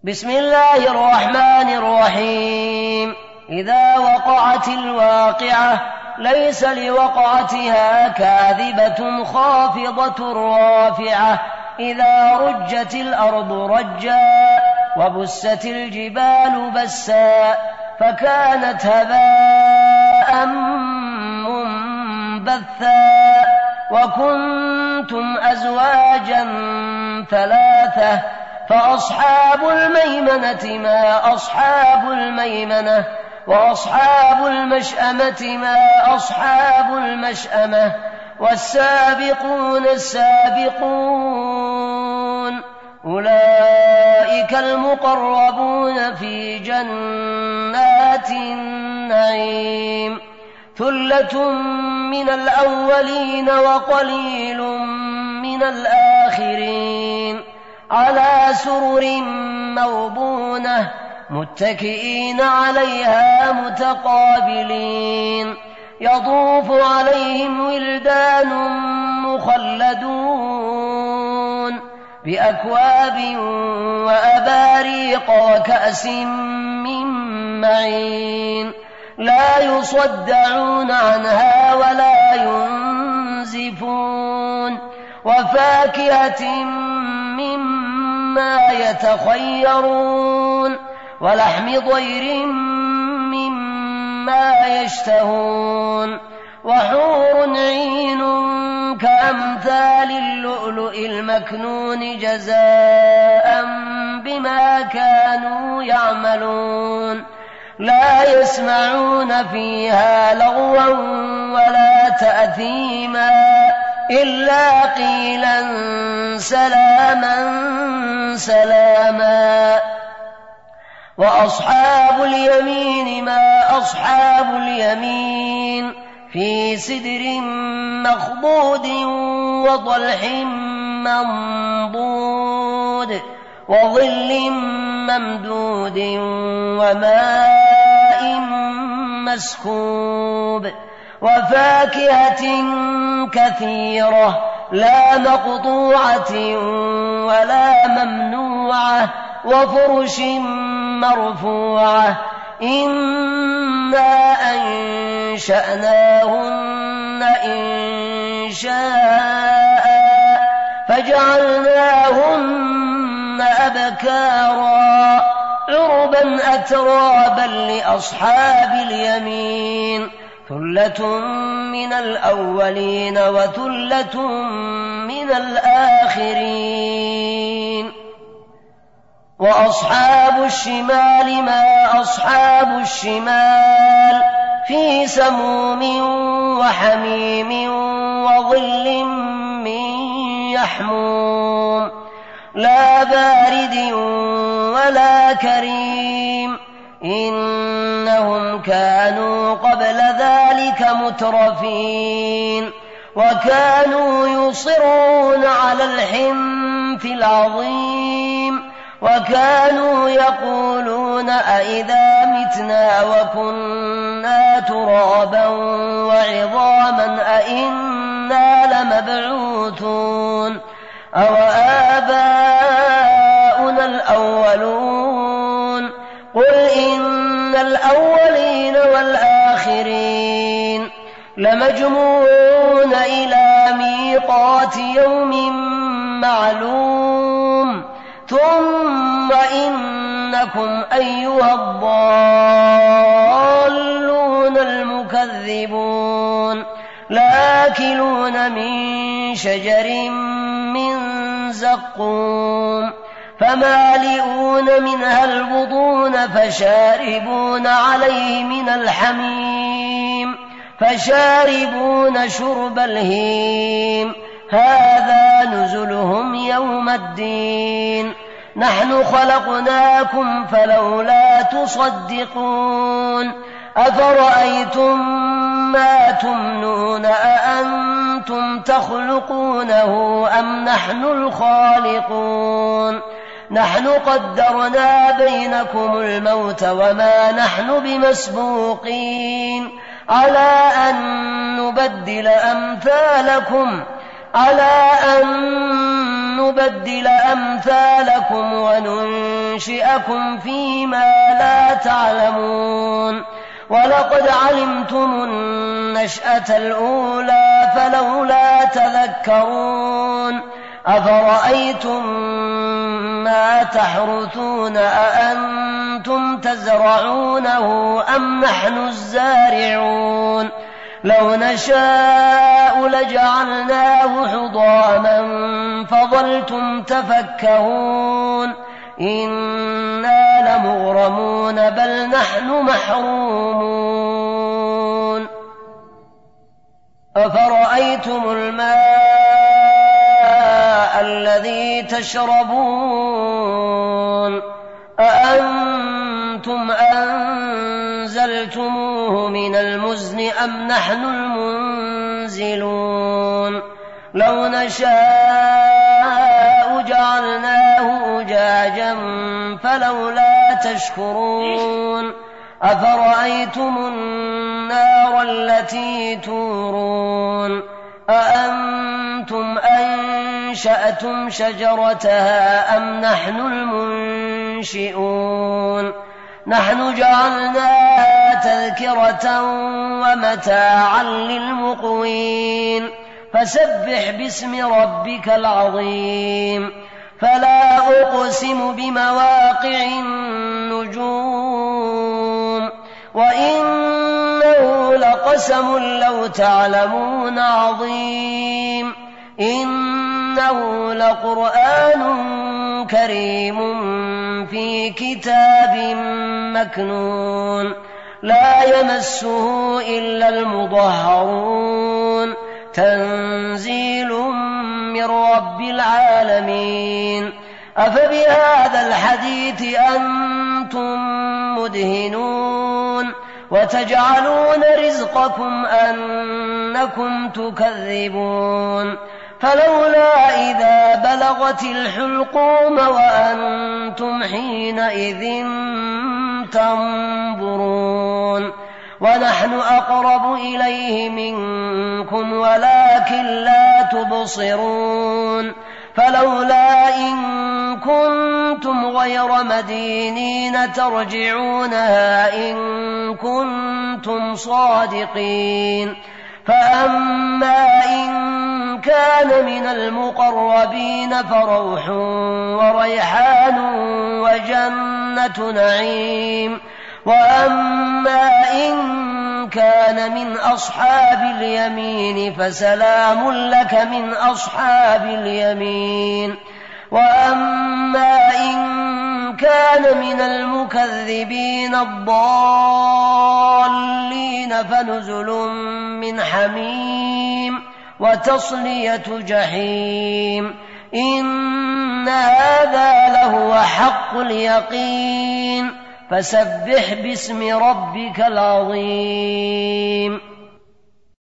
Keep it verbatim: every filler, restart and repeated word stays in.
بسم الله الرحمن الرحيم. إذا وقعت الواقعة ليس لوقعتها كاذبة خافضة رافعة إذا رجت الأرض رجا وبست الجبال بسا فكانت هباء منبثا وكنتم أزواجا ثلاثة فأصحاب الميمنة ما أصحاب الميمنة وأصحاب المشأمة ما أصحاب المشأمة والسابقون السابقون أولئك المقربون في جنات النعيم ثلة من الأولين وقليل من الآخرين على سرر موضونة متكئين عليها متقابلين يطوف عليهم ولدان مخلدون بأكواب وأباريق وكأس من معين لا يصدعون عنها ولا ينزفون وفاكهة مما يتخيرون ولحم طير مما يشتهون وحور عين كأمثال اللؤلؤ المكنون جزاء بما كانوا يعملون لا يسمعون فيها لغوا ولا تأثيما إلا قيلا سلاما سلاما وأصحاب اليمين ما أصحاب اليمين في سدر مخضود وطلح منضود وظل ممدود وماء مسكوب وفاكهة كثيرة لا مقطوعة ولا ممنوعة وفرش مرفوعة إنا أنشأناهن إنشاء فجعلناهن أبكارا عربا أترابا لأصحاب اليمين ثلة من الأولين وثلة من الآخرين وأصحاب الشمال ما أصحاب الشمال في سموم وحميم وظل من يحموم لا بارد ولا كريم إنهم كانوا قبل ذلك مترفين وكانوا يصرون على الحنث العظيم وكانوا يقولون أئذا متنا وكنا ترابا وعظاما أئنا لمبعوثون أو آباؤنا الأولون قل إن الأولين والآخرين لمجموعون إلى ميقات يوم معلوم ثم إنكم أيها الضالون المكذبون لآكلون من شجر من زقوم فمالئون منها البطون فشاربون عليه من الحميم فشاربون شرب الهيم هذا نزلهم يوم الدين نحن خلقناكم فلولا تصدقون أفرأيتم ما تمنون أأنتم تخلقونه أم نحن الخالقون نحن قدرنا بينكم الموت وما نحن بمسبوقين على أن نبدل أمثالكم على أن نبدل أمثالكم وننشئكم فيما لا تعلمون ولقد علمتم النشأة الأولى فلولا تذكرون أفرأيتم ما تحرثون أأنتم تزرعونه أم نحن الزارعون لو نشاء لجعلناه حطاما فظلتم تفكهون إنا لمغرمون بل نحن محرومون أفرأيتم الماء الذي تشربون أأنتم أنزلتموه من المزن أم نحن المنزلون لو نشاء جعلناه أجاجا فلولا تشكرون أفرأيتم النار التي تورون أأنتم أنشأتم شجرتها أم نحن المنشئون نحن جعلناها تذكرة ومتاعا للمقوين فسبح باسم ربك العظيم فلا أقسم بمواقع النجوم وإنه لقسم لو تعلمون عظيم إنه لقرآن كريم في كتاب مكنون لا يمسه إلا المطهرون تنزيل من رب العالمين أفبهذا الحديث أنتم مدهنون وتجعلون رزقكم أنكم تكذبون فلولا إذا بلغت الحلقوم وأنتم حينئذ تنظرون ونحن أقرب إليه منكم ولكن لا تبصرون فلولا إن كنتم غير مدينين ترجعونها إن كنتم صادقين فأما إن كان من المقربين فروح وريحان وجنة نعيم وأما إن كان من أصحاب اليمين فسلام لك من أصحاب اليمين وأما إن كان من المكذبين الضالين فنزل من حميم وتصلية جحيم إن هذا لهو حق اليقين فسبح باسم ربك العظيم